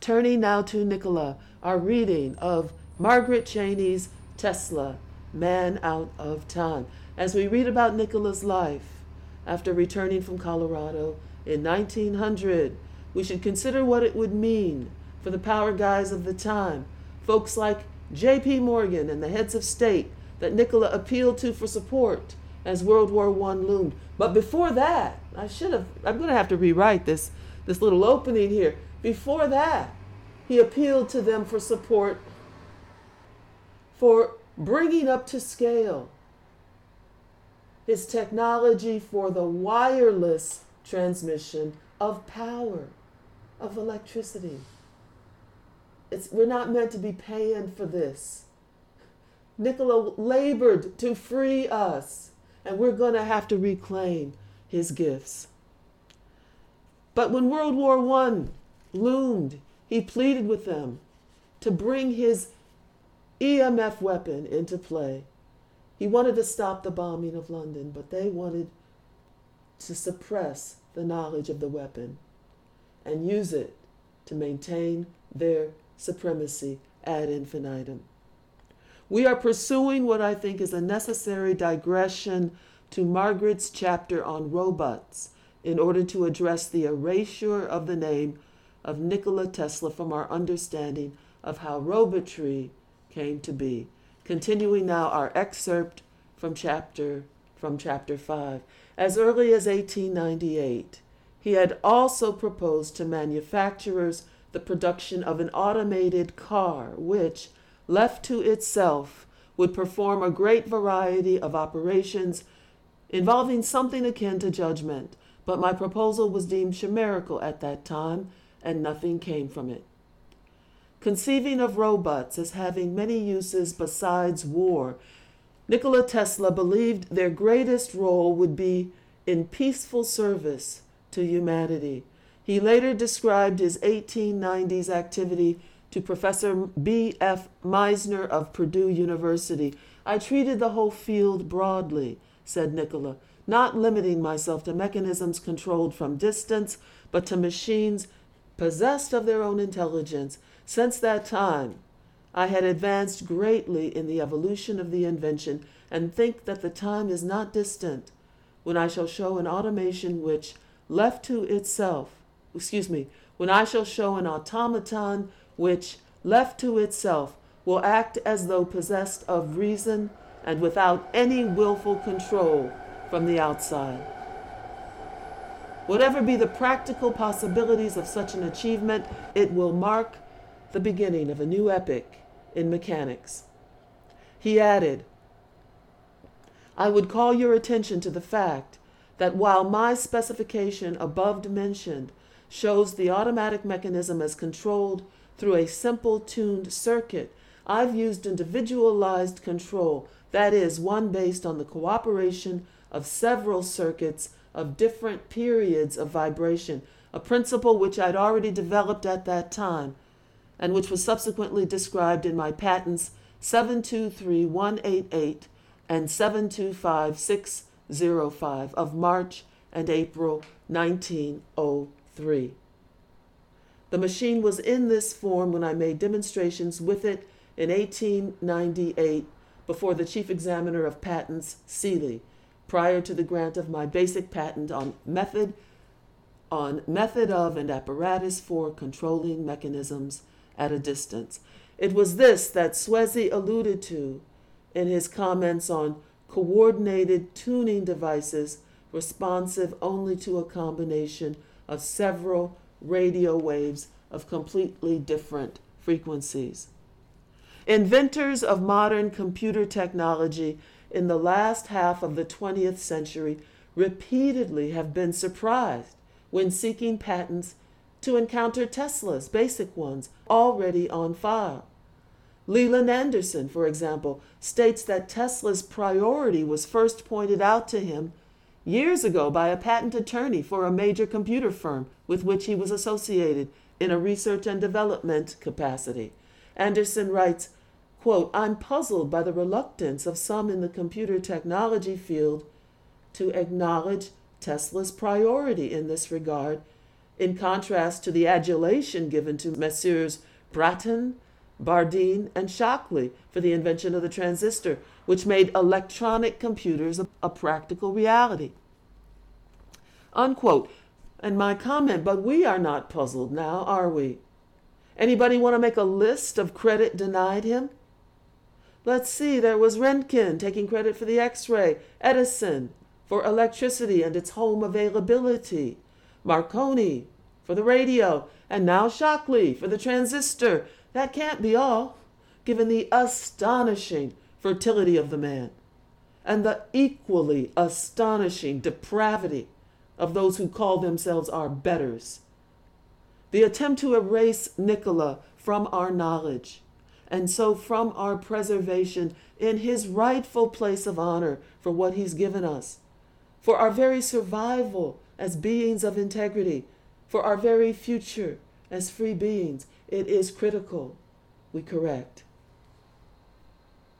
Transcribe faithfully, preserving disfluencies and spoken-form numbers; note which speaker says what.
Speaker 1: Turning now to Nikola, our reading of Margaret Cheney's Tesla, Man Out of Time. As we read about Nikola's life after returning from Colorado in nineteen hundred, we should consider what it would mean for the power guys of the time, folks like J P Morgan and the heads of state that Nikola appealed to for support as World War One loomed. But before that, I should have, I'm going to have to rewrite this, this little opening here. Before that, he appealed to them for support for bringing up to scale his technology for the wireless transmission of power, of electricity. It's, we're not meant to be paying for this. Nikola labored to free us, and we're going to have to reclaim his gifts. But when World War One loomed, he pleaded with them to bring his E M F weapon into play. He wanted to stop the bombing of London, but they wanted to suppress the knowledge of the weapon and use it to maintain their supremacy ad infinitum. We are pursuing what I think is a necessary digression to Margaret's chapter on robots in order to address the erasure of the name of Nikola Tesla from our understanding of how robotry came to be. Continuing now our excerpt from chapter from chapter five. As early as eighteen ninety-eight, he had also proposed to manufacturers the production of an automated car which, left to itself, would perform a great variety of operations involving something akin to judgment, but my proposal was deemed chimerical at that time, and nothing came from it. Conceiving of robots as having many uses besides war, Nikola Tesla believed their greatest role would be in peaceful service to humanity. He later described his eighteen nineties activity to Professor B F Meisner of Purdue University. I treated the whole field broadly, said Nikola, not limiting myself to mechanisms controlled from distance, but to machines possessed of their own intelligence. Since that time, I had advanced greatly in the evolution of the invention and think that the time is not distant when I shall show an automation which, left to itself, excuse me, when I shall show an automaton which, left to itself, will act as though possessed of reason and without any willful control from the outside. Whatever be the practical possibilities of such an achievement, it will mark the beginning of a new epoch in mechanics. He added, I would call your attention to the fact that while my specification above mentioned shows the automatic mechanism as controlled through a simple tuned circuit, I've used individualized control, that is, one based on the cooperation of several circuits of different periods of vibration, a principle which I'd already developed at that time, and which was subsequently described in my patents seven two three one eight eight and seven two five six zero five of March and April nineteen oh three. The machine was in this form when I made demonstrations with it in eighteen ninety-eight before the Chief Examiner of Patents, Seeley, prior to the grant of my basic patent on method, on method of and apparatus for controlling mechanisms at a distance. It was this that Swezey alluded to in his comments on coordinated tuning devices responsive only to a combination of several radio waves of completely different frequencies. Inventors of modern computer technology in the last half of the twentieth century repeatedly have been surprised when seeking patents to encounter Tesla's basic ones already on file. Leland Anderson, for example, states that Tesla's priority was first pointed out to him years ago by a patent attorney for a major computer firm with which he was associated in a research and development capacity. Anderson writes, quote, I'm puzzled by the reluctance of some in the computer technology field to acknowledge Tesla's priority in this regard in contrast to the adulation given to Messrs. Brattain, Bardeen, and Shockley for the invention of the transistor, which made electronic computers a, a practical reality. Unquote. And my comment, but we are not puzzled now, are we? Anybody want to make a list of credit denied him? Let's see, there was Röntgen taking credit for the X-ray, Edison for electricity and its home availability, Marconi for the radio, and now Shockley for the transistor. That can't be all, given the astonishing fertility of the man and the equally astonishing depravity of those who call themselves our betters. The attempt to erase Nikola from our knowledge, and so from our preservation in his rightful place of honor for what he's given us, for our very survival as beings of integrity, for our very future as free beings, it is critical we correct.